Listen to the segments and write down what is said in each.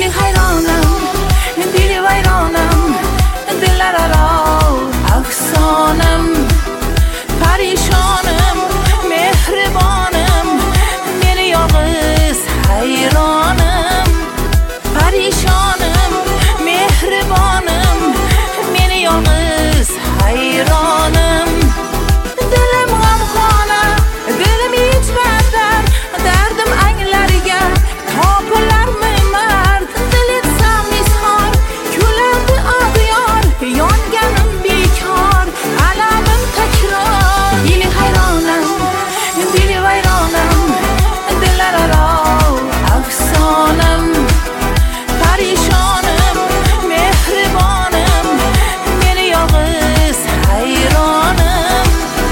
دیلی حیرانم دیلی ویرانم دل را افسانم پریشانم مهربانم میری یاغز حیرانم پریشانم مهربانم میری یاغز حیرانم دلم غمخانه دلم hiç beder derdim enlerge tapılar mı mert dilitsem ishar külerdi ağıyar yanganım bekar alamım tekrar dili hayranım dili vayranım diller ara afsanım perişanım mehribanım beni yağız hayranım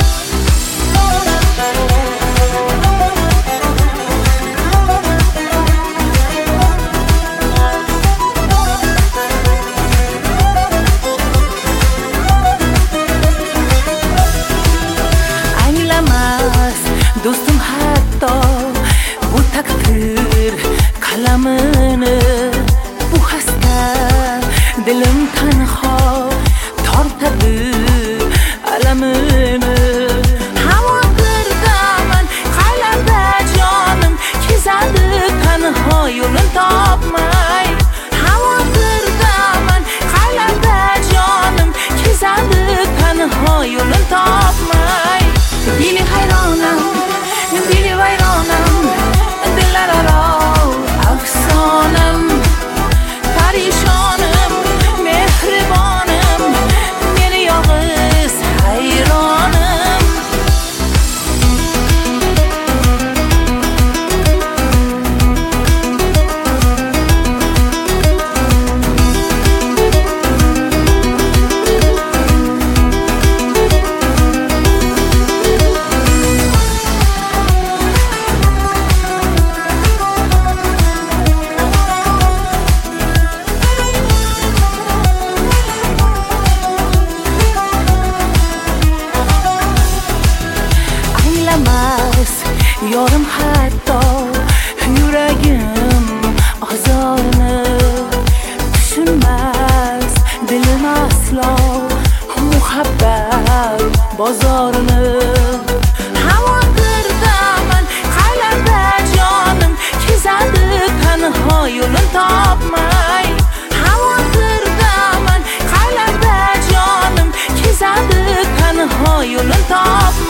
Anglamaz dostum hatta bu takdir kalamını bu hasta dilim tanha tortadı alamını havadirdaman qaylarda canım kezadi tanha yo'lin topmay havadirdaman qaylarda canım kezadi tanha yo'lin topmay dili hayranım dili vayronam diller ara afsonam perişanım mehribanım meni yolg'iz hayronam Yorim hatto yuragim azorni tushunmas dilim aslo muhabbat bozorini havodirdaman qaylarda jonim kezadi tanho yo'lin topmay havodirdaman qaylarda jonim kezadi tanho yo'lin topmay